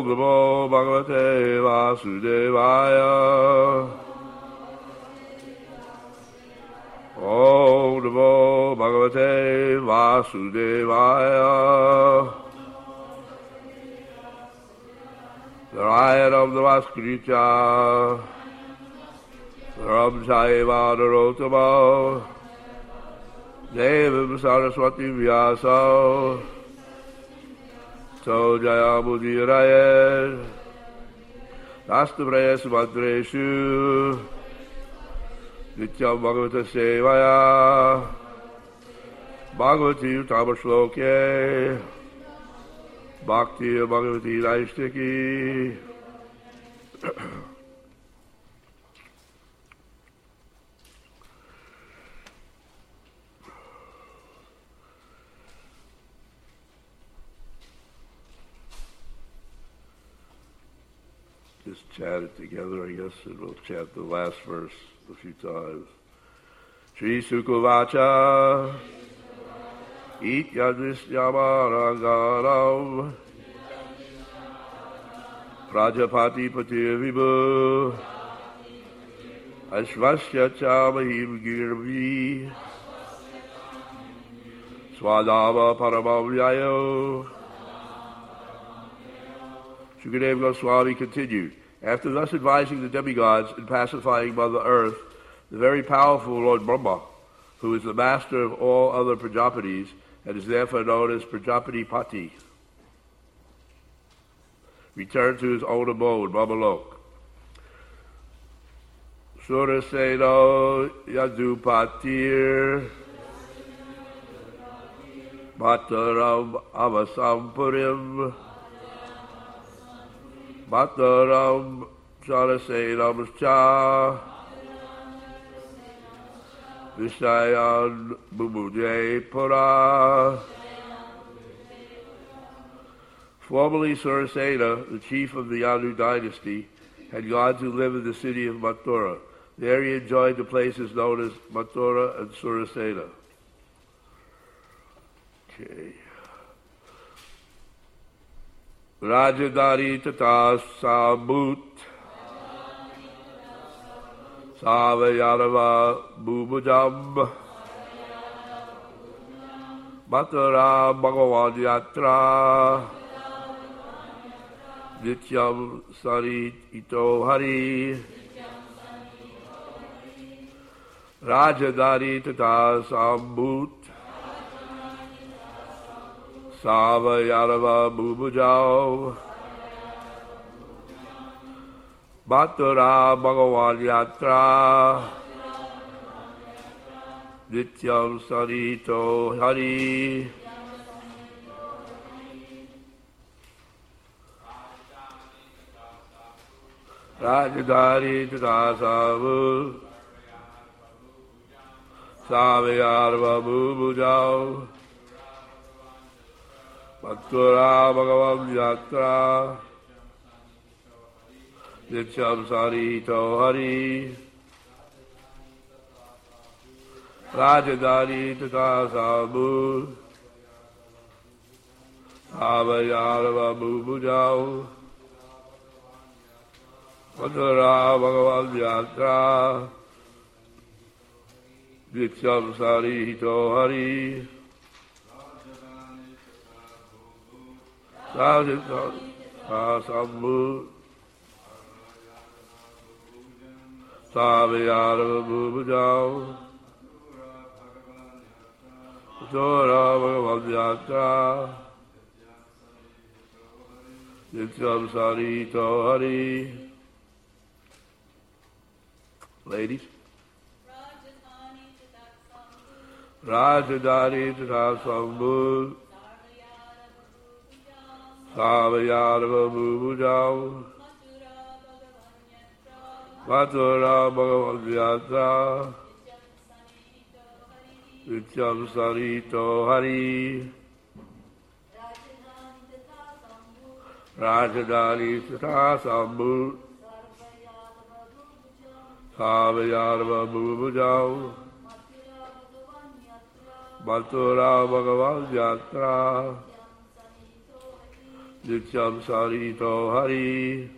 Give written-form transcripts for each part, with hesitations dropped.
Namo Bhagavate Vasudevaya. Om Namo Bhagavate Vasudevaya. The Lion of the Vaskrita, Ram Saiva Narotama, Devam Saraswati Vyasa, So Jaya Mudiraya, Nastavraya Sumadreshu, Nityam Bhagavata Sevaya, Bhagavati Uttama Bhakti Bhagavati Raishtaki. Just chant it together, I guess, and we'll chant the last verse a few times. Shri Sukavacha Ityadishyamarangaram Prajapati Patir Vibhu Ashvasya Chamahim Girvi Swadama Paramavyayo. Shukadeva Goswami continued, after thus advising the demigods and pacifying Mother Earth, the very powerful Lord Brahma, who is the master of all other Prajapatis and is therefore known as Prajapati Pati, returned to his own abode, Brahmalok. Surasena Yadupatir Mataram Avasampurim Mataram Charasenam Cha Vishayan Bumuje Pura. Formerly Surasena, the chief of the Yadu dynasty, had gone to live in the city of Mathura. There he enjoyed the places known as Mathura and Surasena. Okay. Rajadari Tata Samut Savayarava Bhubujam Mathura Bhagavan Yatra Nityam Sarit Ito Hari. Rajadari Tata Sambut Savayarava Bhubujao Mathura Bhagavan Yatra Nityam Sarito Hari. Rajadari Tadasavu Savayarva Bhubujao Mathura Bhagavan Yatra Nityam Sarito Hari. Rajadari Tadasavu Savayarva Bhubujao Mathura Bhagavan Yatra Nityam Sarito Hari. Sambu Savayarva Bhubujao Mathura Bhagavan Yatra Nityam Sarito Hari. Ladies. Rajadari Tata Sambhu Savayarva Bhubujao Mathura Bhagavan Yatra Nityam Sarito Hari. Rajadari Tata Sambhu Savayarva Bhubujao Mathura Bhagavan Yatra Nityam Sarito Hari,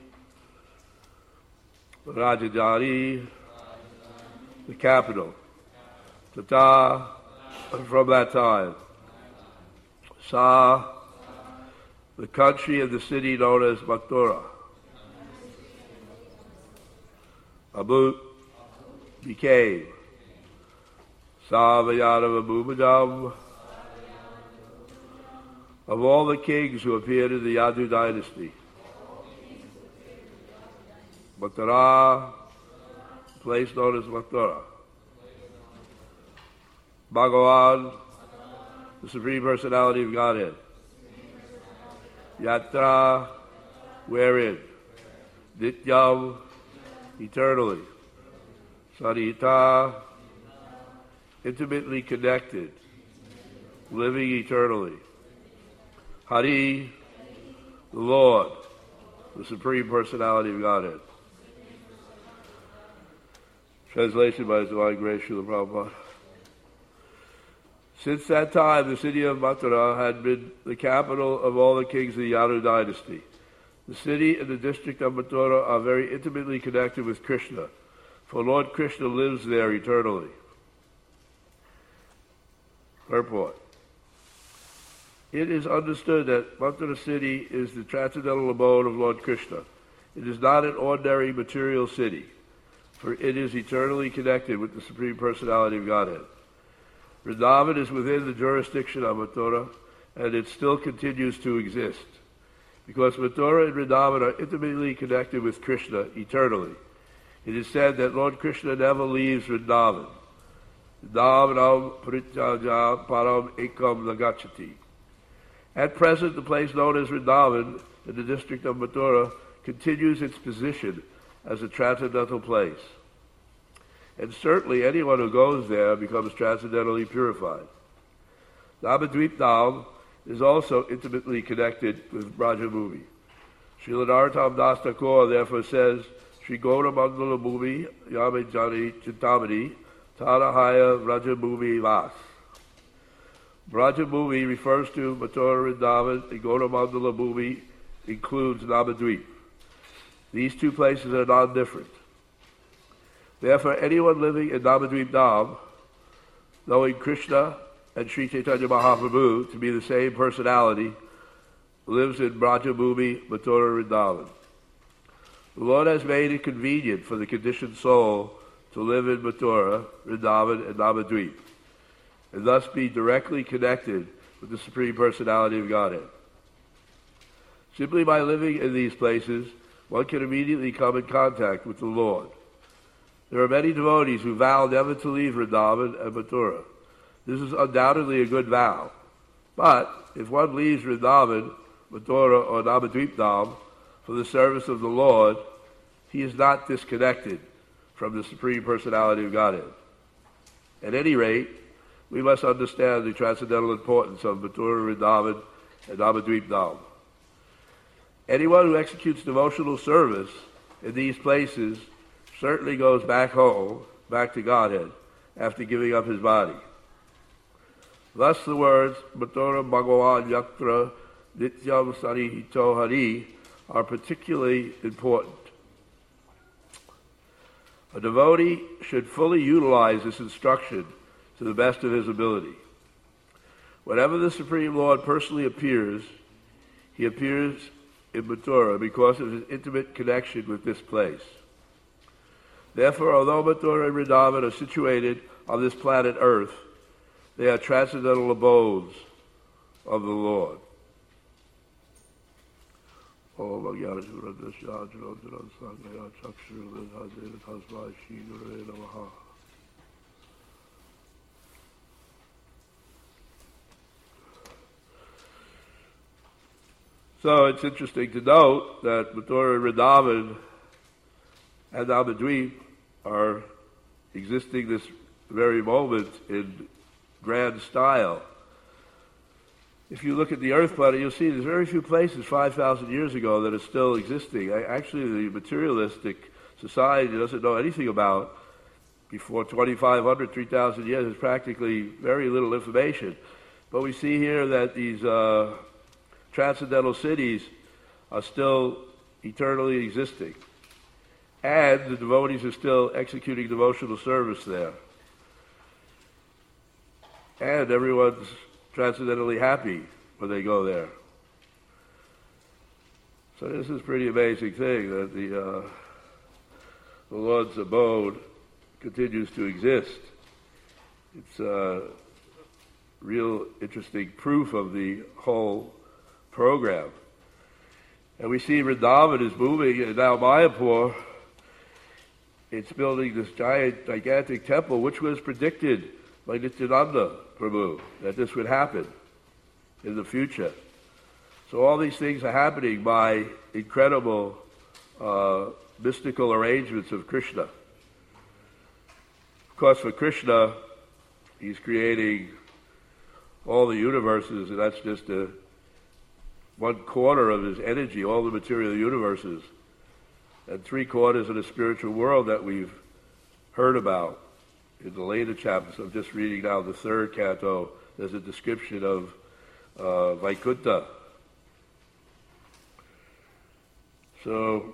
Rajajari, the capital. Tata, from that time. Sa, the country and the city known as Mathura. Abut became. Savayana Abubadam. Of all the kings who appeared in the Yadu dynasty. Mathura, place known as Mathura. Bhagavan, the Supreme Personality of Godhead. Yatra, wherein. Nityam, eternally. Sarita, intimately connected, living eternally. Hari, the Lord, the Supreme Personality of Godhead. Translation by His Divine Grace, Srila Prabhupada. Since that time, the city of Mathura had been the capital of all the kings of the Yadu dynasty. The city and the district of Mathura are very intimately connected with Krishna, for Lord Krishna lives there eternally. Purport. It is understood that Mathura city is the transcendental abode of Lord Krishna. It is not an ordinary material city, for it is eternally connected with the Supreme Personality of Godhead. Vrindavan is within the jurisdiction of Mathura, and it still continues to exist. Because Mathura and Vrindavan are intimately connected with Krishna eternally, it is said that Lord Krishna never leaves Vrindavan. Vrindavanam parityaja param ekam nagachati. At present, the place known as Vrindavan in the district of Mathura continues its position as a transcendental place. And certainly anyone who goes there becomes transcendentally purified. Navadvip Dham is also intimately connected with Brajabhumi. Srila Narottam Das Thakur therefore says, Sri Gaura Mandala Bhumi Yame Jani Chintamani Tarahaya Brajabhumi Vas. Brajabhumi refers to Mathura and Vrindavan, and Gaura Mandala Bhumi includes Navadvip. These two places are non-different. Therefore, anyone living in Navadvip Dham, knowing Krishna and Sri Chaitanya Mahaprabhu to be the same personality, lives in Brajabhumi, Mathura, Vrindavan. The Lord has made it convenient for the conditioned soul to live in Mathura, Vrindavan, and Navadvip, and thus be directly connected with the Supreme Personality of Godhead. Simply by living in these places, one can immediately come in contact with the Lord. There are many devotees who vow never to leave Vrindavan and Mathura. This is undoubtedly a good vow. But if one leaves Vrindavan, Mathura, or Navadvip Dham for the service of the Lord, he is not disconnected from the Supreme Personality of Godhead. At any rate, we must understand the transcendental importance of Mathura, Vrindavan, and Navadvip Dham. Anyone who executes devotional service in these places certainly goes back home, back to Godhead, after giving up his body. Thus the words Mathura Bhagavan Yatra Nityam Sarihito Hari are particularly important. A devotee should fully utilize this instruction to the best of his ability. Whenever the Supreme Lord personally appears, he appears in Mathura because of his intimate connection with this place. Therefore, although Mathura and Vrindavan are situated on this planet Earth, they are transcendental abodes of the Lord. So it's interesting to note that Mathura and Vrindavan and Navadvip are existing this very moment in grand style. If you look at the earth planet, you'll see there's very few places 5,000 years ago that are still existing. Actually, the materialistic society doesn't know anything about before 2,500, 3,000 years. There's practically very little information. But we see here that these transcendental cities are still eternally existing. And the devotees are still executing devotional service there. And everyone's transcendently happy when they go there. So this is a pretty amazing thing that the Lord's abode continues to exist. It's a real interesting proof of the whole program. And we see Vrindavan is moving, and now Mayapur, it's building this gigantic temple, which was predicted by Nityananda Prabhu, that this would happen in the future. So all these things are happening by incredible mystical arrangements of Krishna. Of course, for Krishna, he's creating all the universes, and that's just 1/4 of his energy, all the material universes, and 3/4 of the spiritual world that we've heard about in the later chapters. I'm just reading now the 3rd canto. There's a description of Vaikuntha. So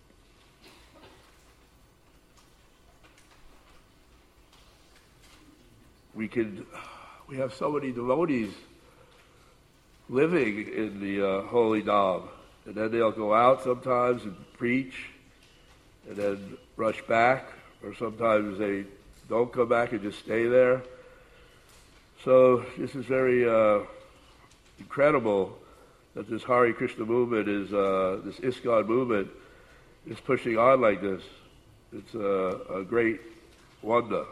we have so many devotees living in the Holy Dham, and then they'll go out sometimes and preach, and then rush back, or sometimes they don't come back and just stay there. So this is very incredible that this Hare Krishna movement is, this ISKCON movement is pushing on like this. It's a great wonder.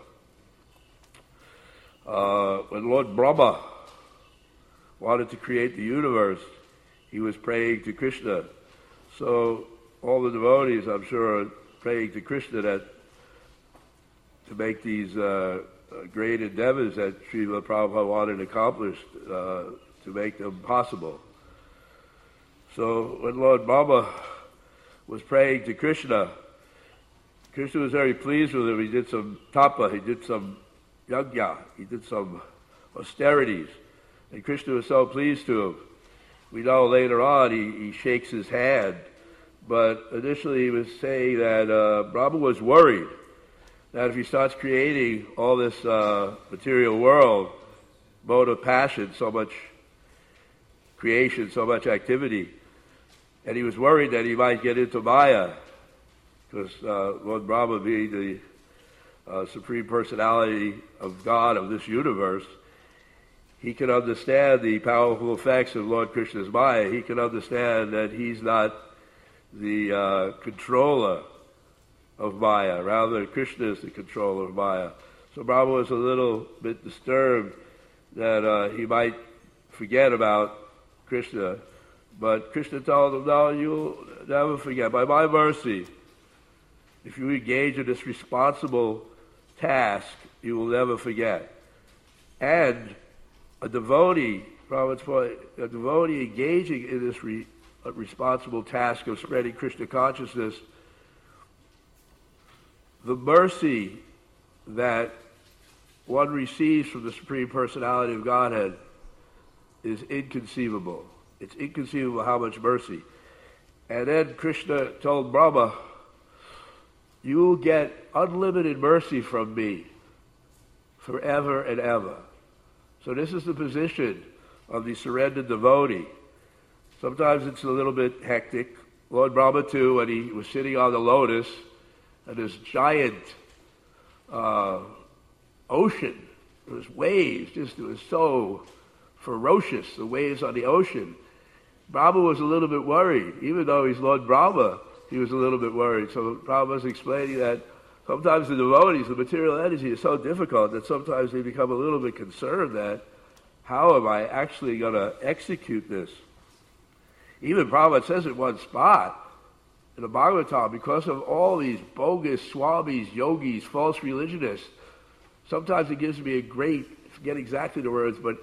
When Lord Brahma wanted to create the universe, he was praying to Krishna. So all the devotees, I'm sure, are praying to Krishna to make these great endeavors that Srila Prabhupada wanted accomplished, to make them possible. So when Lord Brahma was praying to Krishna, Krishna was very pleased with him. He did some tapa, he did some yajna, he did some austerities, and Krishna was so pleased to him. We know later on he shakes his hand, but initially he was saying that Brahma was worried that if he starts creating all this material world, mode of passion, so much creation, so much activity, and he was worried that he might get into Maya, because Lord Brahma being the Supreme Personality of God of this universe, he can understand the powerful effects of Lord Krishna's Maya. He can understand that he's not the controller of Maya. Rather, Krishna is the controller of Maya. So Brahma was a little bit disturbed that he might forget about Krishna. But Krishna told him, no, you'll never forget. By my mercy, if you engage in this responsible task, you will never forget. And a devotee engaging in this responsible task of spreading Krishna consciousness, the mercy that one receives from the Supreme Personality of Godhead is inconceivable. It's inconceivable how much mercy. And then Krishna told Brahma, you will get unlimited mercy from me forever and ever. So this is the position of the surrendered devotee. Sometimes it's a little bit hectic. Lord Brahma too, when he was sitting on the lotus, and this giant ocean, there was waves, it was so ferocious, the waves on the ocean. Brahma was a little bit worried. Even though he's Lord Brahma, he was a little bit worried. So Brahma was explaining that sometimes the devotees, the material energy is so difficult that sometimes they become a little bit concerned that how am I actually going to execute this? Even Prabhupada says in one spot, in the Bhagavatam, because of all these bogus swamis, yogis, false religionists, sometimes it gives me a great, I forget exactly the words, but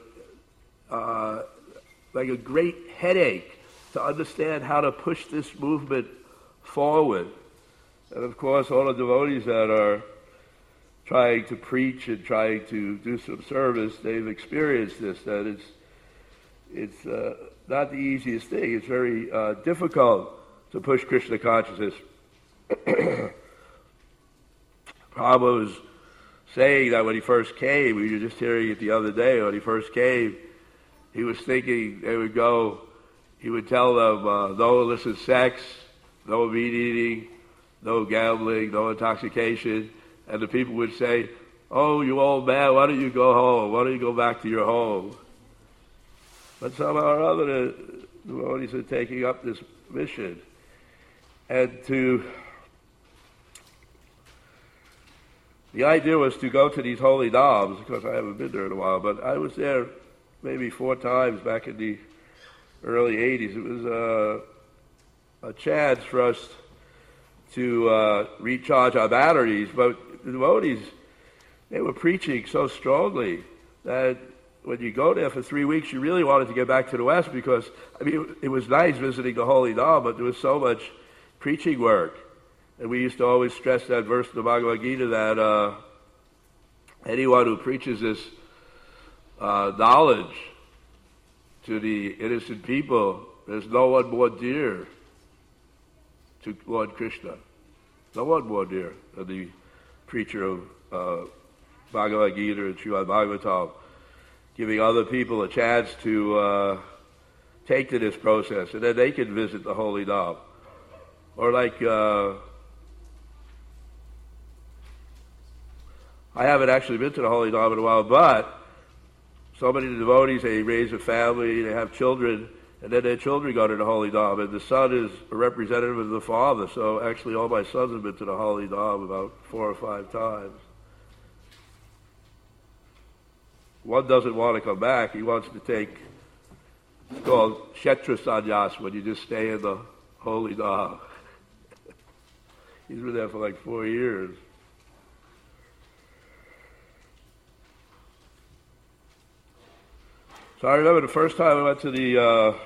like a great headache to understand how to push this movement forward. And of course, all the devotees that are trying to preach and trying to do some service, they've experienced this, that it's not the easiest thing. It's very difficult to push Krishna consciousness. Prabhupada was saying that when he first came, we were just hearing it the other day, when he first came, he was thinking they would go, he would tell them no illicit sex, no meat eating, no gambling, no intoxication, and the people would say, "Oh, you old man, why don't you go home? Why don't you go back to your home?" But somehow or other, the devotees are taking up this mission. And the idea was to go to these holy dhams, because I haven't been there in a while, but I was there maybe 4 times back in the early 80s. It was a chance for us to recharge our batteries, but the devotees, they were preaching so strongly that when you go there for 3 weeks, you really wanted to get back to the West, because, I mean, it was nice visiting the holy dham, but there was so much preaching work. And we used to always stress that verse in the Bhagavad Gita that anyone who preaches this knowledge to the innocent people, there's no one more dear to Lord Krishna. No one more dear than the preacher of Bhagavad Gita and Srimad Bhagavatam, giving other people a chance to take to this process, and then they can visit the holy dham. Or like, I haven't actually been to the holy dham in a while, but so many devotees, they raise a family, they have children, and then their children go to the holy dham, and the son is a representative of the father, so actually all my sons have been to the holy dham about 4 or 5 times. One doesn't want to come back. He wants to take, it's called Kshetra Sannyas, when you just stay in the holy dham. He's been there for like 4 years. So I remember the first time I went to the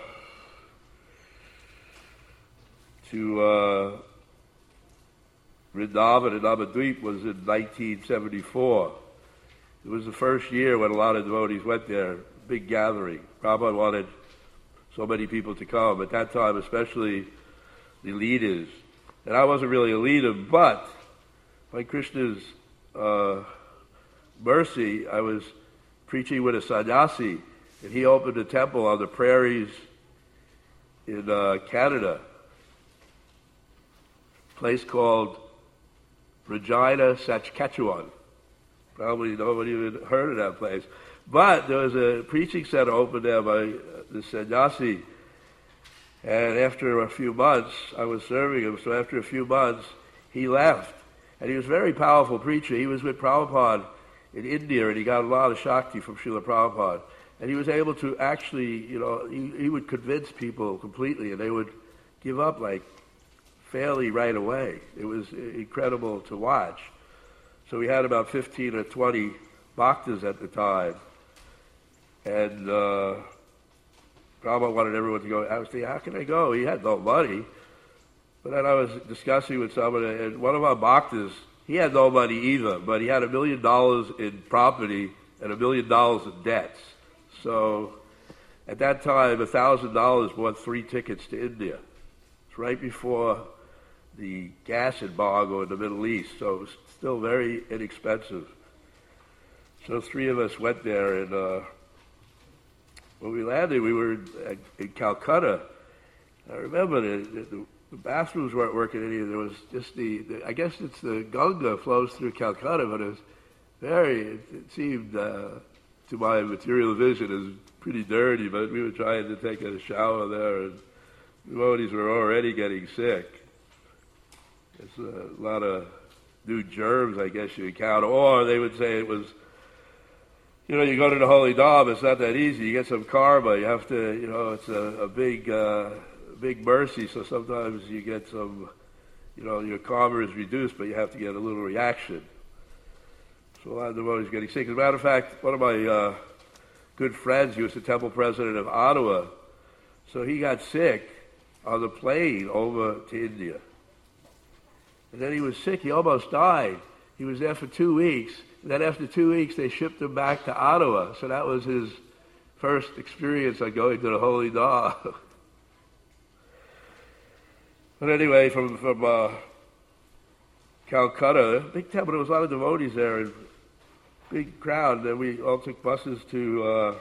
Vrindavan and Navadvip was in 1974. It was the first year when a lot of devotees went there, big gathering. Prabhupada wanted so many people to come. At that time, especially the leaders. And I wasn't really a leader, but by Krishna's mercy, I was preaching with a sannyasi, and he opened a temple on the prairies in Canada, a place called Regina, Saskatchewan. Probably nobody even heard of that place. But there was a preaching center opened there by the sannyasi, and after a few months, I was serving him, so after a few months, he left. And he was a very powerful preacher. He was with Prabhupada in India, and he got a lot of Shakti from Srila Prabhupada. And he was able to actually, he would convince people completely, and they would give up like fairly right away. It was incredible to watch. So we had about 15 or 20 bhaktas at the time. And Prabhupada wanted everyone to go. I was thinking, how can I go? He had no money. But then I was discussing with someone, and one of our bhaktas, he had no money either, but he had $1 million in property and $1 million in debts. So at that time, $1,000 bought 3 tickets to India. It's right before the gas embargo in the Middle East, so it was still very inexpensive. So 3 of us went there, and when we landed, we were in Calcutta. I remember the bathrooms weren't working in here. There was just I guess it's the Ganga flows through Calcutta, but it was it seemed, to my material vision, as pretty dirty, but we were trying to take a shower there, and devotees were already getting sick. There's a lot of new germs, I guess, you encounter. Or they would say it was, you go to the holy dham, it's not that easy. You get some karma. You have to, it's a big mercy, so sometimes you get some, your karma is reduced, but you have to get a little reaction. So a lot of devotees getting sick. As a matter of fact, one of my good friends, he was the temple president of Ottawa, so he got sick on the plane over to India. And then he was sick. He almost died. He was there for 2 weeks. And then after 2 weeks, they shipped him back to Ottawa. So that was his first experience on going to the Holy Dham. But anyway, from Calcutta, big temple, there was a lot of devotees there, and big crowd. Then we all took buses to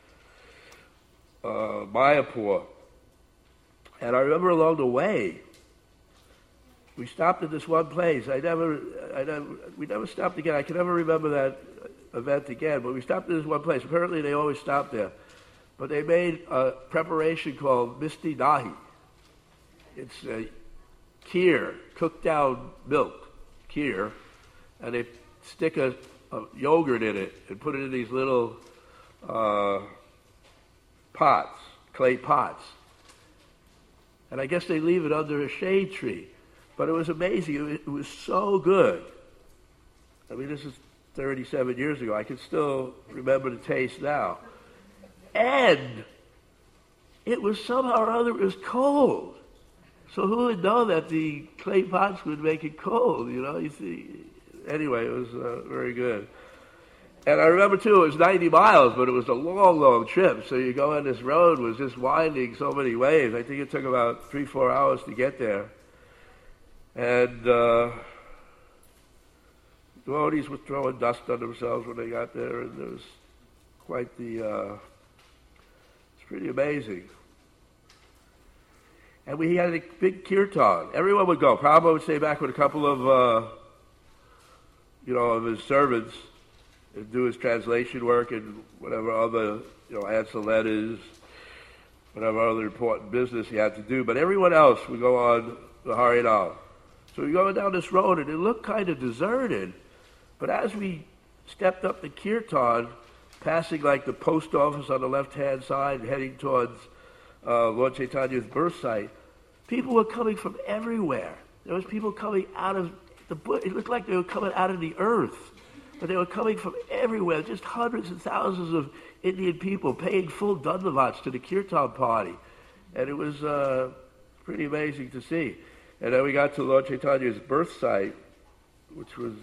Mayapur. And I remember along the way, we stopped at this one place. We never stopped again. I can never remember that event again, but we stopped at this one place. Apparently they always stop there. But they made a preparation called Misti Dahi. It's kheer, cooked down milk, kheer, and they stick a yogurt in it and put it in these little pots, clay pots. And I guess they leave it under a shade tree. But it was amazing. It was so good. I mean, this is 37 years ago. I can still remember the taste now. And it was somehow or other, it was cold. So who would know that the clay pots would make it cold, you see. Anyway, it was very good. And I remember, too, it was 90 miles, but it was a long, long trip. So you go on this road, was just winding so many ways. I think it took about 3-4 hours to get there. And devotees were throwing dust on themselves when they got there, and it was quite it's pretty amazing. And we had a big kirtan. Everyone would go. Prabhupada would stay back with a couple of, of his servants and do his translation work and whatever other, answer letters, whatever other important business he had to do. But everyone else would go on the Harinam. So we were going down this road, and it looked kind of deserted. But as we stepped up the kirtan, passing like the post office on the left-hand side, heading towards Lord Chaitanya's birth site, people were coming from everywhere. There was people coming out of the bush. It looked like they were coming out of the earth. But they were coming from everywhere, just hundreds and thousands of Indian people paying full dandavats to the kirtan party. And it was pretty amazing to see. And then we got to Lord Chaitanya's birth site, which was,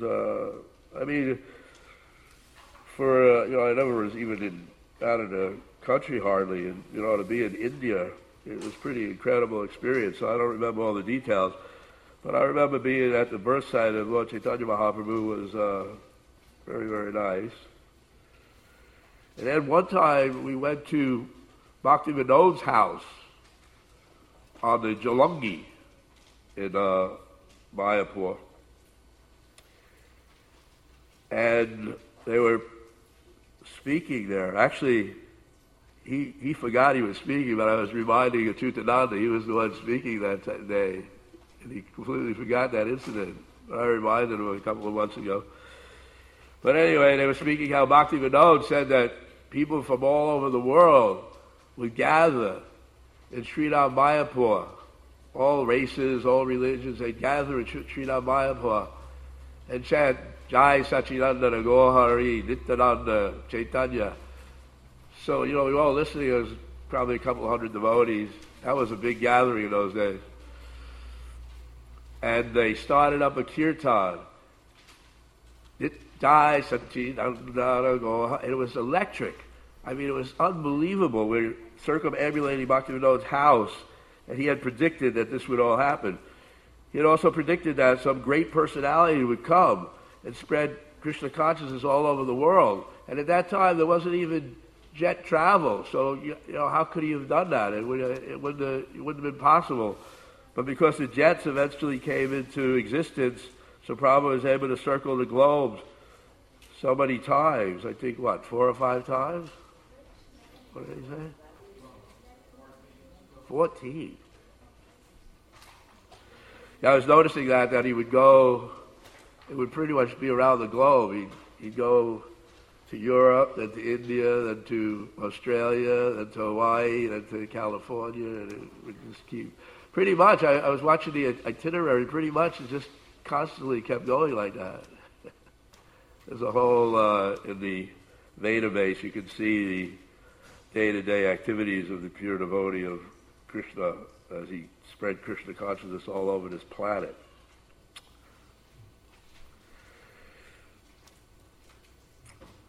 I never was even out of the country hardly, and, to be in India, it was a pretty incredible experience. So I don't remember all the details, but I remember being at the birth site of Lord Chaitanya Mahaprabhu was very, very nice. And then one time we went to Bhakti Vinod's house on the Jalangi in Mayapur. And they were speaking there. Actually, he forgot he was speaking, but I was reminding Achyutananda he was the one speaking that day. And he completely forgot that incident. I reminded him a couple of months ago. But anyway, they were speaking how Bhakti Vinod said that people from all over the world would gather in Sridham Mayapur. All races, all religions, they'd gather in Sridham Mayapur and chant Jai Sachinandana Gohari Nityananda Chaitanya. So, we were all listening. There was probably a couple hundred devotees. That was a big gathering in those days. And they started up a kirtan. Jai Sachinandana Gohari. And it was electric. I mean, it was unbelievable. We were circumambulating Bhaktivinoda's house, and he had predicted that this would all happen. He had also predicted that some great personality would come and spread Krishna consciousness all over the world. And at that time, there wasn't even jet travel. So, how could he have done that? It wouldn't have been possible. But because the jets eventually came into existence, so Prabhupada was able to circle the globe so many times. I think, 4 or 5 times? What did he say? 14. Yeah, I was noticing that he would go, it would pretty much be around the globe. He'd go to Europe, then to India, then to Australia, then to Hawaii, then to California, and it would just keep, pretty much, I was watching the itinerary, pretty much it just constantly kept going like that. There's a whole, in the database, you can see the day-to-day activities of the pure devotee of Krishna as he spread Krishna consciousness all over this planet.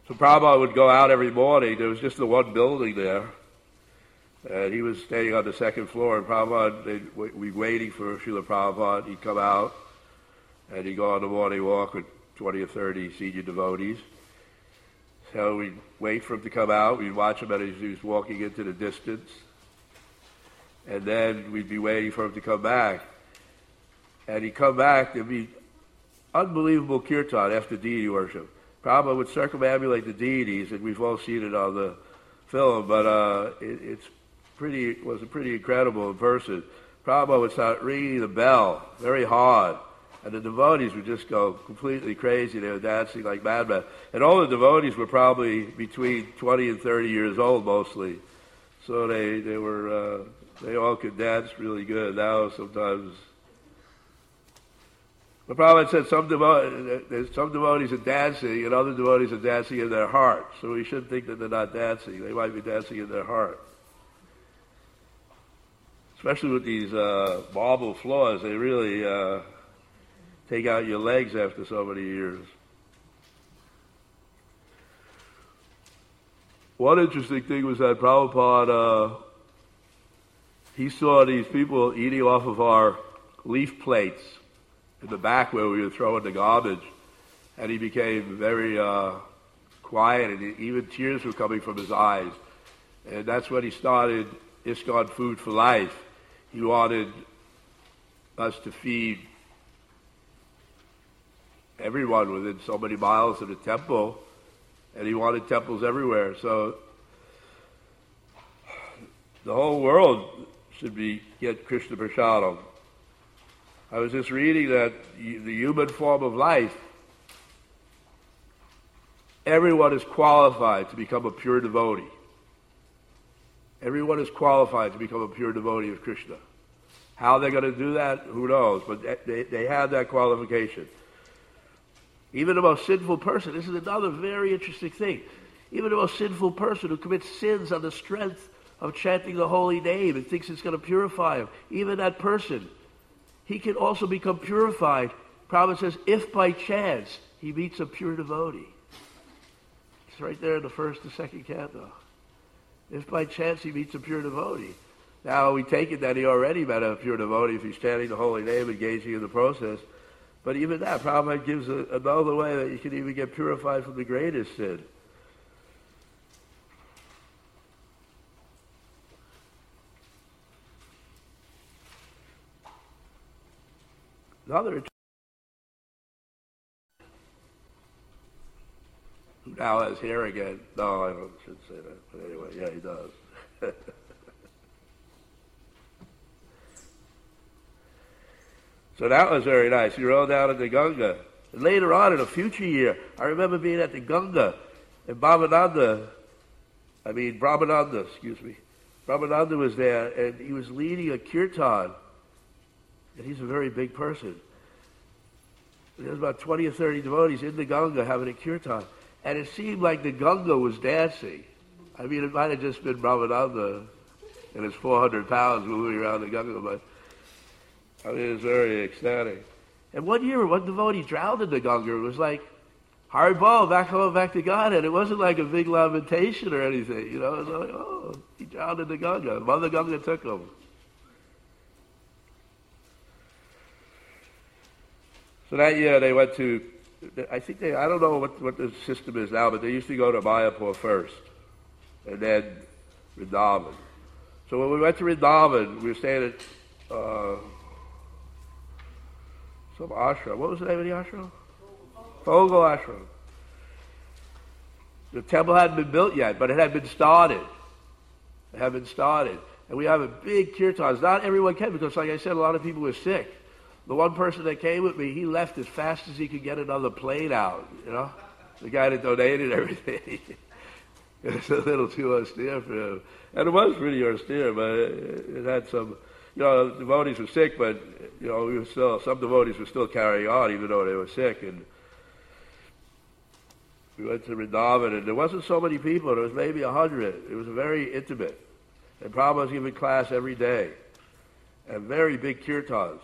So Prabhupada would go out every morning. There was just the one building there. And he was staying on the second floor. And Prabhupada, we'd be waiting for Srila Prabhupada. He'd come out and he'd go on the morning walk with 20 or 30 senior devotees. So we'd wait for him to come out. We'd watch him as he was walking into the distance. And then we'd be waiting for him to come back. And he'd come back, there'd be unbelievable kirtan after deity worship. Prabhupada would circumambulate the deities, and we've all seen it on the film, but it was a pretty incredible in person. Prabhupada would start ringing the bell very hard, and the devotees would just go completely crazy. They were dancing like madmen. And all the devotees were probably between 20 and 30 years old mostly. So they all could dance really good. Now sometimes... But Prabhupada said some devotees are dancing and other devotees are dancing in their heart. So we shouldn't think that they're not dancing. They might be dancing in their heart. Especially with these marble floors, they really take out your legs after so many years. One interesting thing was that Prabhupada, he saw these people eating off of our leaf plates in the back where we were throwing the garbage, and he became very quiet, and even tears were coming from his eyes. And that's when he started ISKCON Food for Life. He wanted us to feed everyone within so many miles of the temple, and he wanted temples everywhere. So the whole world should get Krishna Prasadam. I was just reading that the human form of life, everyone is qualified to become a pure devotee. Everyone is qualified to become a pure devotee of Krishna. How they're going to do that, who knows? But they have that qualification. Even the most sinful person, this is another very interesting thing. Even the most sinful person who commits sins on the strength of chanting the holy name and thinks it's going to purify him, even that person, he can also become purified. Prabhupada says, if by chance he meets a pure devotee. It's right there in the first and second canto. If by chance he meets a pure devotee. Now we take it that he already met a pure devotee if he's chanting the holy name, engaging in the process. But even that, Prabhupada gives another way that you can even get purified from the greatest sin. Another who now has hair again. No, I shouldn't say that. But anyway, yeah, he does. So that was very nice. We rode down at the Ganga. And later on, in a future year, I remember being at the Ganga, and Brahmananda was there, and he was leading a kirtan. And he's a very big person. There's about 20 or 30 devotees in the Ganga having a kirtan. And it seemed like the Ganga was dancing. I mean, it might have just been Brahmananda and his 400 pounds moving around the Ganga, but I mean, it was very ecstatic. And one year, one devotee drowned in the Ganga. It was like, Haribol, back home, back to God. And it wasn't like a big lamentation or anything. You know, it was like, oh, he drowned in the Ganga. Mother Ganga took him. So that year they went to, I don't know what the system is now, but they used to go to Mayapur first, and then Vrindavan. So when we went to Vrindavan, we were staying at some ashram. What was the name of the ashram? Fogal Ashram. The temple hadn't been built yet, but it had been started. It had been started. And we have a big kirtans. Not everyone came because, like I said, a lot of people were sick. The one person that came with me, he left as fast as he could get another plane out, you know? The guy that donated everything. It was a little too austere for him. And it was pretty austere, but it had some, devotees were sick, but, some devotees were still carrying on even though they were sick. And we went to Vrindavan, and there wasn't so many people. There was maybe 100. It was very intimate. And Prabhupada was giving class every day. And very big kirtans.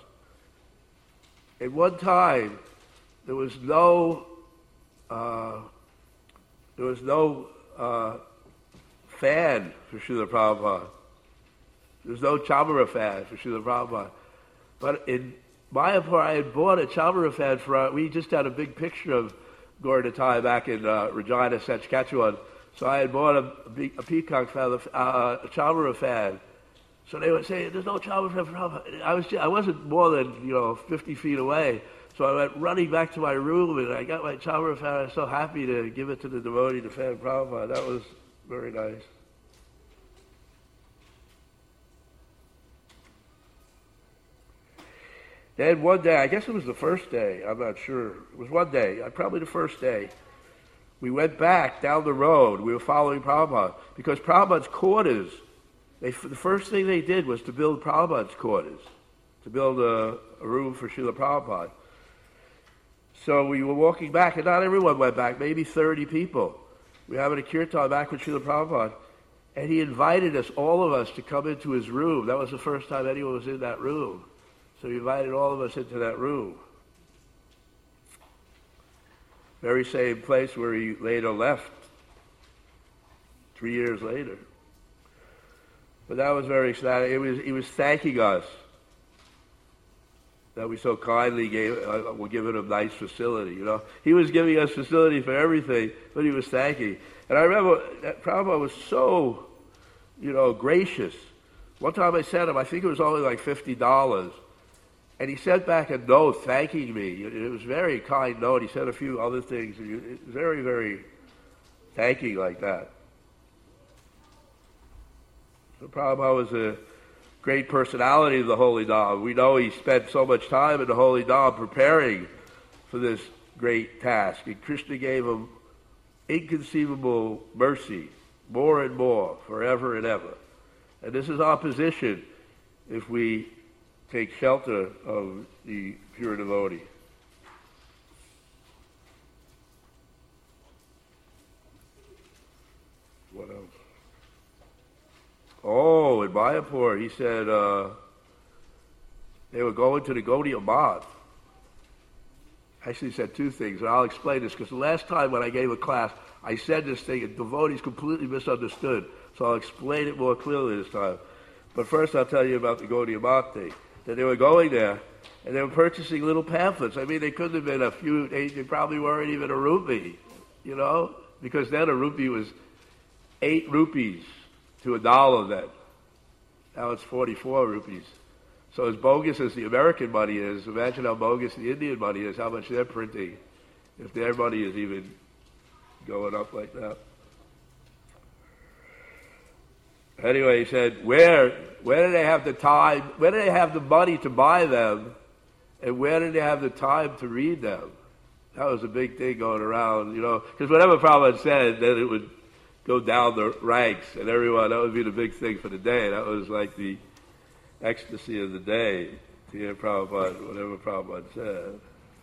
At one time, there was no There was no fan for Srila Prabhupada. There was no Chamara fan for Srila Prabhupada. But in Mayapur, I had bought a Chamara fan we just had a big picture of Gauratai back in Regina, Saskatchewan. So I had bought a peacock fan, a Chamara fan. So they would say, there's no Chamara fan for Prabhupada. I wasn't more than, 50 feet away. So I went running back to my room, and I got my Chamara fan. I was so happy to give it to the devotee to fan Prabhupada. That was very nice. Then one day, I guess it was the first day, I'm not sure. It was one day, probably the first day. We went back down the road. We were following Prabhupada. Because Prabhupada's quarters, the first thing they did was to build Prabhupada's quarters, to build a room for Srila Prabhupada. So we were walking back, and not everyone went back, maybe 30 people. We were having a kirtan back with Srila Prabhupada, and he invited us, all of us, to come into his room. That was the first time anyone was in that room. So he invited all of us into that room. Very same place where he later left, 3 years later. But that was very exciting. He was thanking us that we so kindly were giving him nice facility, He was giving us facility for everything, but he was thanking. And I remember that Prabhupada was so, gracious. One time I sent him, I think it was only like $50. And he sent back a note thanking me. It was a very kind note. He said a few other things. Very, very thanking like that. So Prabhupada was a great personality of the Holy Dham. We know he spent so much time in the Holy Dham preparing for this great task. And Krishna gave him inconceivable mercy, more and more, forever and ever. And this is our position if we take shelter of the pure devotee. What else? Oh, in Mayapur, he said they were going to the Gaudiya Math. Actually, he said two things, and I'll explain this, because the last time when I gave a class, I said this thing, and devotees completely misunderstood. So I'll explain it more clearly this time. But first, I'll tell you about the Gaudiya Math thing. That they were going there, and they were purchasing little pamphlets. I mean, they couldn't have been a few, they probably weren't even a rupee, because then a rupee was 8 rupees to $1 then. Now it's 44 rupees. So as bogus as the American money is, imagine how bogus the Indian money is, how much they're printing, if their money is even going up like that. Anyway, he said, where do they have the time, where do they have the money to buy them, and where do they have the time to read them? That was a big thing going around, because whatever Prabhupada said, then it would go down the ranks, and everyone, that would be the big thing for the day. That was like the ecstasy of the day, to hear Prabhupada, whatever Prabhupada said.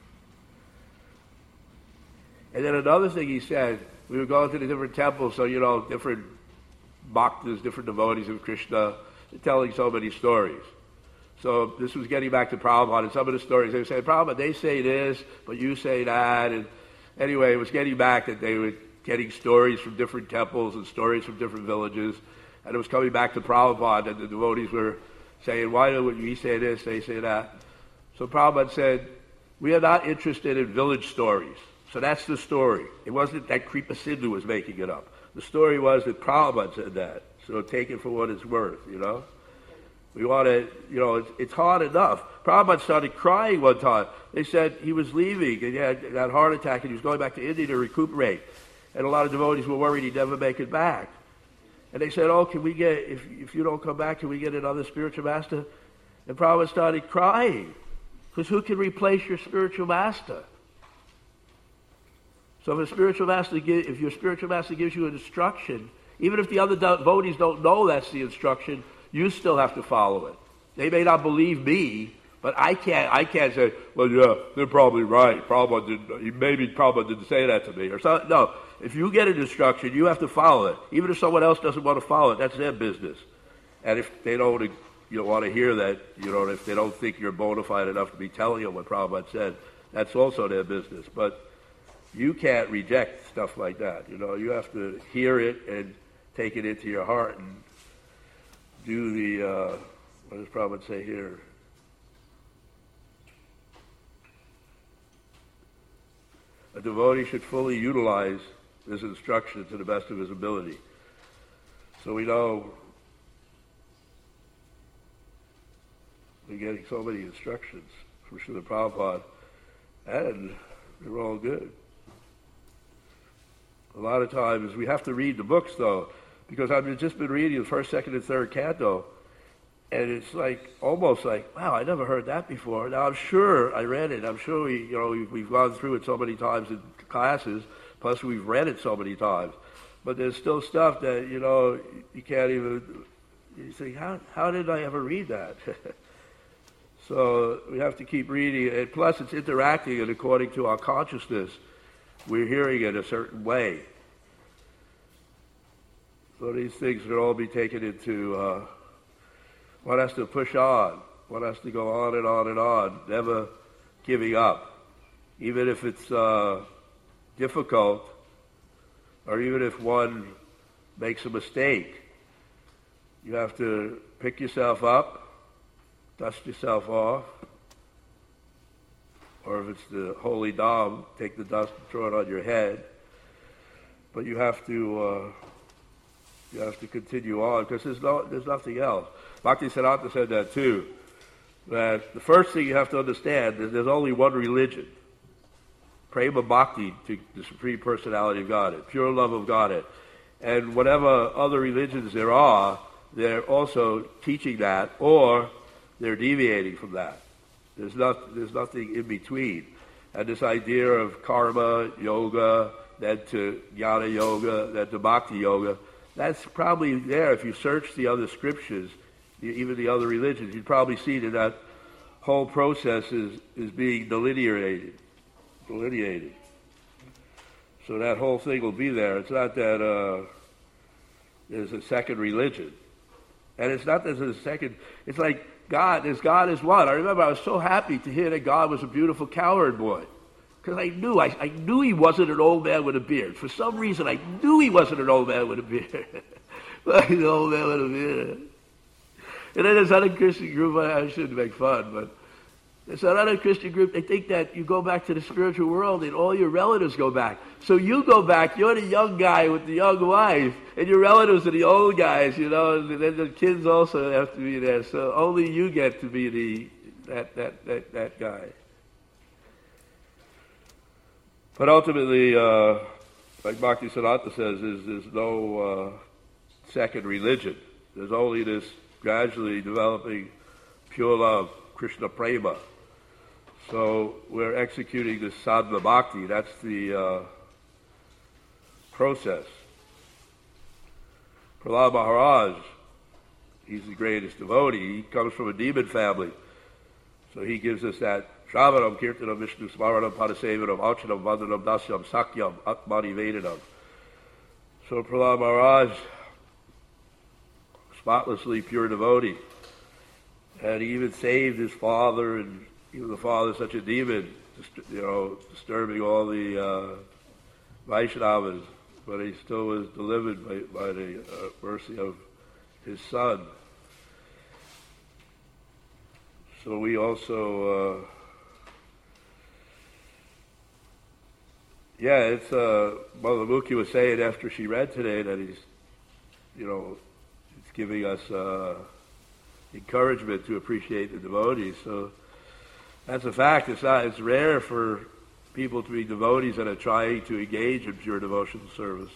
And then another thing he said, we were going to the different temples, so, different bhaktas, different devotees of Krishna, telling so many stories. So this was getting back to Prabhupada, and some of the stories, they were saying, Prabhupada, they say this, but you say that. And anyway, it was getting back that they were getting stories from different temples and stories from different villages. And it was coming back to Prabhupada, and the devotees were saying, why do we say this, they say that? So Prabhupada said, we are not interested in village stories. So that's the story. It wasn't that Kripa Sindhu was making it up. The story was that Prabhupada said that. So take it for what it's worth, We want to, it's hard enough. Prabhupada started crying one time. They said he was leaving and he had that heart attack and he was going back to India to recuperate. And a lot of devotees were worried he'd never make it back. And they said, can we get, if you don't come back, can we get another spiritual master? And Prabhupada started crying. Because who can replace your spiritual master? So if your spiritual master gives you an instruction, even if the other devotees don't know that's the instruction, you still have to follow it. They may not believe me, but I can't say, well, yeah, they're probably right. Maybe Prabhupada didn't say that to me. Or something. No, if you get an instruction, you have to follow it. Even if someone else doesn't want to follow it, that's their business. And if they don't want to hear that, if they don't think you're bona fide enough to be telling them what Prabhupada said, that's also their business. But You can't reject stuff like that. You have to hear it and take it into your heart and do the, what does Prabhupada say here? A devotee should fully utilize this instruction to the best of his ability. So we know we're getting so many instructions from Srila Prabhupada, and they're all good. A lot of times we have to read the books, though, because I've just been reading the first, second, and third canto, and it's almost like, wow, I never heard that before. Now I'm sure I read it. I'm sure we've gone through it so many times in classes. Plus we've read it so many times, but there's still stuff that you can't even. You think, how did I ever read that? So we have to keep reading, and plus it's interacting, and according to our consciousness, we're hearing it a certain way. So these things can all be taken into. One has to push on. One has to go on and on and on, never giving up. Even if it's difficult, or even if one makes a mistake, you have to pick yourself up, dust yourself off, or if it's the holy Dham, take the dust and throw it on your head. But you have to continue on, because there's nothing else. Bhaktisiddhanta said that too, that the first thing you have to understand is there's only one religion. Prema Bhakti to the Supreme Personality of Godhead, pure love of Godhead. And whatever other religions there are, they're also teaching that, or they're deviating from that. There's nothing in between. And this idea of karma yoga, then to jnana yoga, then to bhakti yoga, that's probably there. If you search the other scriptures, even the other religions, you'd probably see that whole process is being delineated. So that whole thing will be there. It's not that there's a second religion. And it's not that there's a second, it's like God is one. I remember I was so happy to hear that God was a beautiful cowherd boy. Because I knew he wasn't an old man with a beard. For some reason, I knew he wasn't an old man with a beard. Like an old man with a beard. And then there's other Christian group, I shouldn't make fun, but there's another Christian group, they think that you go back to the spiritual world and all your relatives go back. So you go back, you're the young guy with the young wife, and your relatives are the old guys, and then the kids also have to be there. So only you get to be that guy. But ultimately, like Bhaktisiddhanta says, there's no second religion. There's only this gradually developing pure love, Krishna Prema. So we're executing this sadhana bhakti. That's the process. Prahlad Maharaj, he's the greatest devotee. He comes from a demon family. So he gives us that Shravanam, Kirtanam, Vishnu Smaranam, Padasevanam, Archanam, Vandanam, Dasyam, Sakyam, Atmani Vedanam. So Prahlad Maharaj, spotlessly pure devotee. And he even saved his father, and even the father's such a demon, disturbing all the Vaishnavas, but he still was delivered by the mercy of his son. So we also, it's Mother Mukhi was saying after she read today that he's, it's giving us encouragement to appreciate the devotees. So that's a fact. It's rare for people to be devotees that are trying to engage in pure devotional service.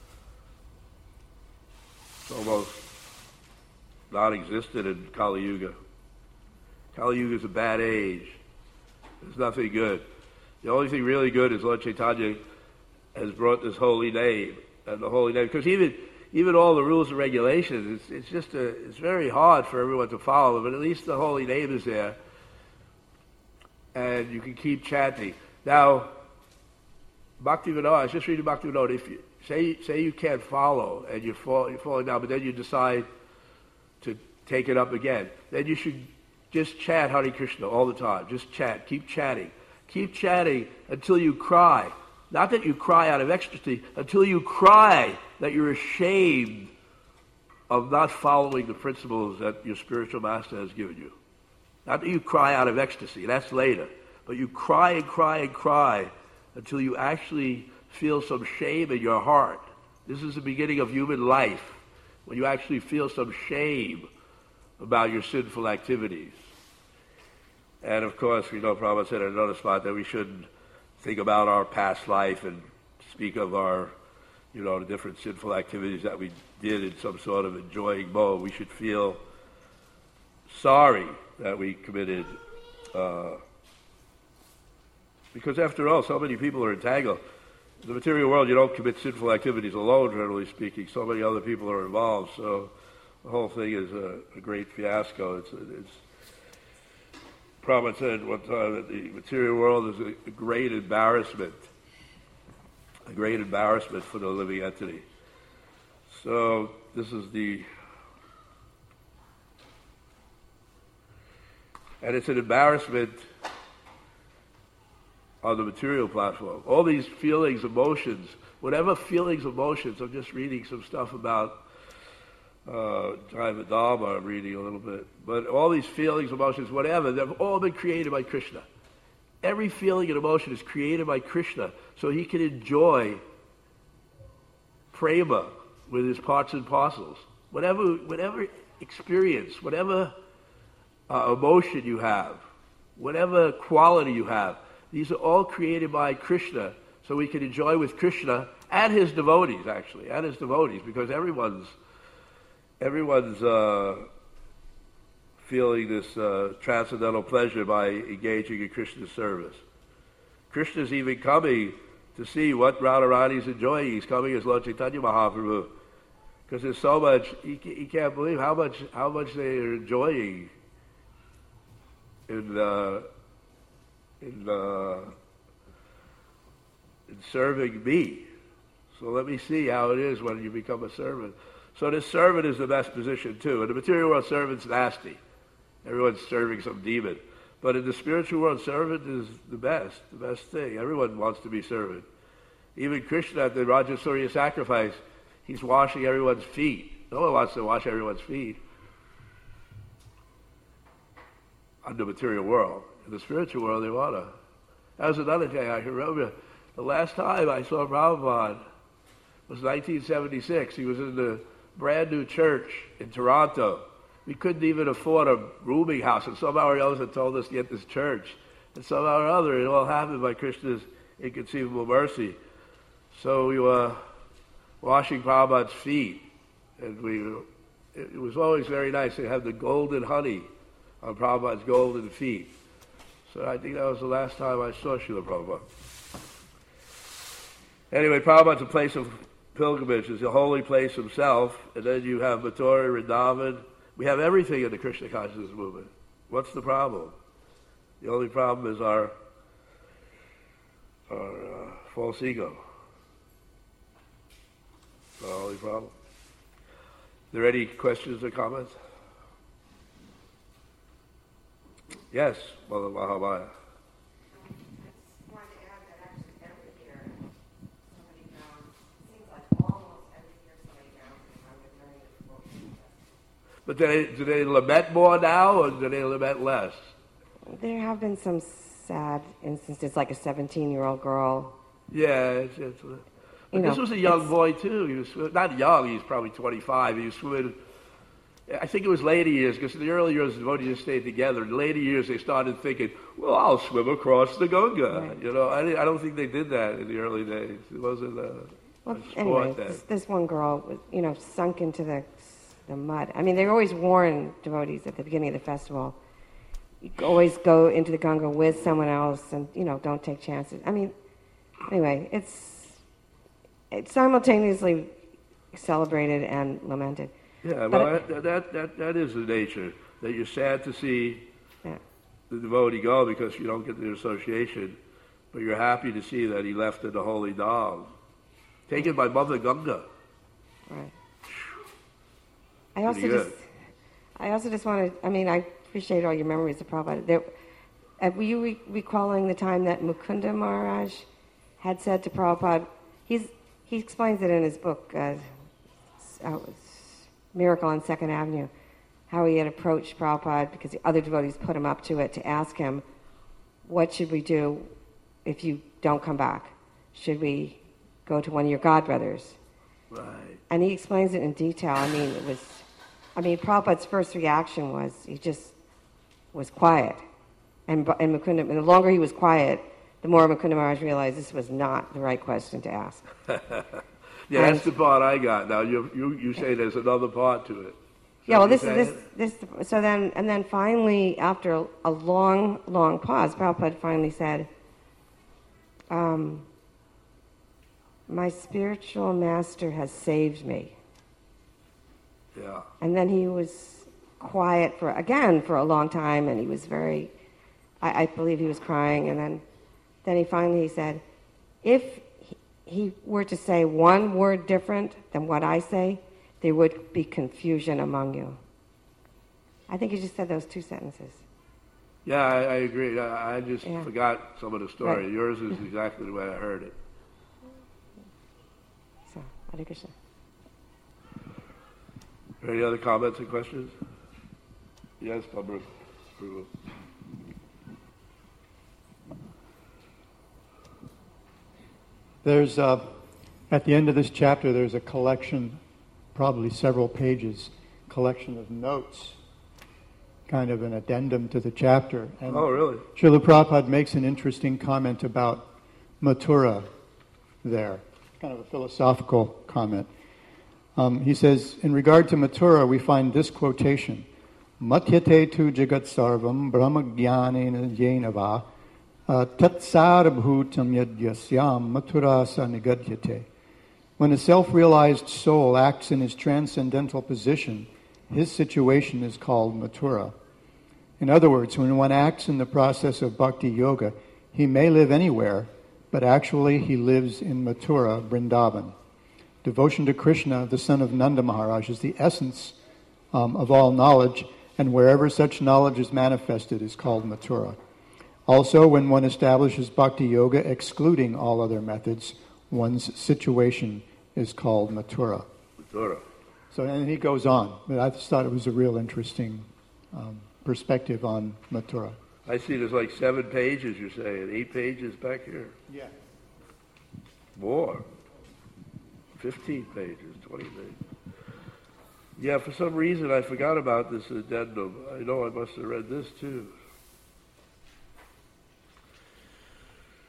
It's almost non-existent in Kali Yuga. Kali Yuga is a bad age. There's nothing good. The only thing really good is Lord Chaitanya has brought this holy name, and the holy name, because even all the rules and regulations, it's very hard for everyone to follow, but at least the holy name is there, and you can keep chanting. Now, Bhaktivinoda, I was just reading Bhaktivinoda, if you say you can't follow, and you're falling down, but then you decide to take it up again, then you should just chant Hare Krishna all the time. Just chant. Keep chatting. Keep chatting until you cry. Not that you cry out of ecstasy, until you cry that you're ashamed of not following the principles that your spiritual master has given you. Not that you cry out of ecstasy, that's later. But you cry and cry and cry until you actually feel some shame in your heart. This is the beginning of human life, when you actually feel some shame about your sinful activities. And of course, we know Prabhupada said in another spot that we shouldn't think about our past life and speak of our, the different sinful activities that we did in some sort of enjoying mode. We should feel sorry that we committed, because after all, so many people are entangled. In the material world, you don't commit sinful activities alone, generally speaking. So many other people are involved, so the whole thing is a great fiasco. It's Prabhupada said one time that the material world is a great embarrassment for the living entity. So this is and it's an embarrassment on the material platform. All these feelings, emotions, whatever feelings, emotions, I'm just reading some stuff about Jiva Dharma, I'm reading a little bit. But all these feelings, emotions, whatever, they've all been created by Krishna. Every feeling and emotion is created by Krishna so he can enjoy prema with his parts and parcels. Whatever experience, whatever emotion you have, whatever quality you have, these are all created by Krishna so we can enjoy with Krishna and his devotees, actually, because everyone's feeling this transcendental pleasure by engaging in Krishna's service. Krishna's even coming to see what Radharani's enjoying. He's coming as Lord Chaitanya Mahaprabhu, because there's so much, he can't believe how much they are enjoying in serving me. So let me see how it is when you become a servant. So this servant is the best position too. In the material world, servant's nasty. Everyone's serving some demon. But in the spiritual world, servant is the best thing. Everyone wants to be servant. Even Krishna at the Rajasuriya sacrifice, he's washing everyone's feet. No one wants to wash everyone's feet on the material world. In the spiritual world, they want to. That was another thing I can remember. The last time I saw Prabhupada was 1976. He was in the brand new church in Toronto. We couldn't even afford a rooming house, and somehow or other had told us to get this church. And somehow or other, it all happened by Krishna's inconceivable mercy. So we were washing Prabhupada's feet, and it was always very nice to have the golden honey on Prabhupada's golden feet. So I think that was the last time I saw Srila Prabhupada. Anyway, Prabhupada's a place of pilgrimage. It's a holy place himself, and then you have Mathura, Vrindavan. We have everything in the Krishna consciousness movement. What's the problem? The only problem is our false ego. That's the only problem. Are there any questions or comments? Yes, Mother Mahamaya. But do they lament more now, or do they lament less? There have been some sad instances, like a 17-year-old girl. Yeah, but this was a young boy too. He was not young; he was probably 25. He was swimming. I think it was later years, because in the early years, the devotees just stayed together. In the later years, they started thinking, "Well, I'll swim across the Ganga." Right. I don't think they did that in the early days. It wasn't a sport then. This one girl was, sunk into the mud. I mean, they always warn devotees at the beginning of the festival, you always go into the Ganga with someone else and, don't take chances. I mean, anyway, it's simultaneously celebrated and lamented. Yeah, well, that is the nature, that you're sad to see the devotee go because you don't get the association, but you're happy to see that he left in the holy Dham, taken by Mother Ganga. Right. I also just want to, I appreciate all your memories of Prabhupada. Were you recalling the time that Mukunda Maharaj had said to Prabhupada, he explains it in his book, Miracle on Second Avenue, how he had approached Prabhupada because the other devotees put him up to it to ask him, what should we do if you don't come back? Should we go to one of your godbrothers? Right. And he explains it in detail. Prabhupada's first reaction was he just was quiet. And the longer he was quiet, the more Mukunda Maharaj realized this was not the right question to ask. Yeah, that's the part I got. Now you say there's another part to it. Yeah, well, so then finally, after a long, long pause, Prabhupada finally said, my spiritual master has saved me. Yeah. And then he was quiet for a long time, and he was very, I believe he was crying, and then he finally said, if he were to say one word different than what I say, there would be confusion among you. I think he just said those two sentences. Yeah, I agree. I just forgot some of the story. Right. Yours is exactly the way I heard it. So, Hare Krishna. Any other comments or questions? Yes, Pablo. There's, at the end of this chapter, there's a collection, probably several pages, collection of notes, kind of an addendum to the chapter. And oh, really? Srila Prabhupada makes an interesting comment about Mathura there, kind of a philosophical comment. He says, in regard to Mathura, we find this quotation, Mathyate tu jagat sarvam brahma jnanena yenava tatsarabhutam yadyasyam mathura sa nigadyate. When a self-realized soul acts in his transcendental position, his situation is called Mathura. In other words, when one acts in the process of bhakti yoga, he may live anywhere, but actually he lives in Mathura, Vrindavan. Devotion to Krishna, the son of Nanda Maharaj, is the essence of all knowledge, and wherever such knowledge is manifested is called Mathura. Also, when one establishes bhakti yoga, excluding all other methods, one's situation is called Mathura. Mathura. So, and he goes on. But I just thought it was a real interesting perspective on Mathura. I see there's like 7 pages, you're saying. 8 pages back here. Yeah. More. 15 pages, 20 pages. Yeah, for some reason I forgot about this addendum. I know I must have read this too.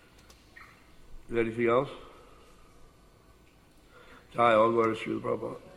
Anything else? Jai, all glory to Srila Prabhupada.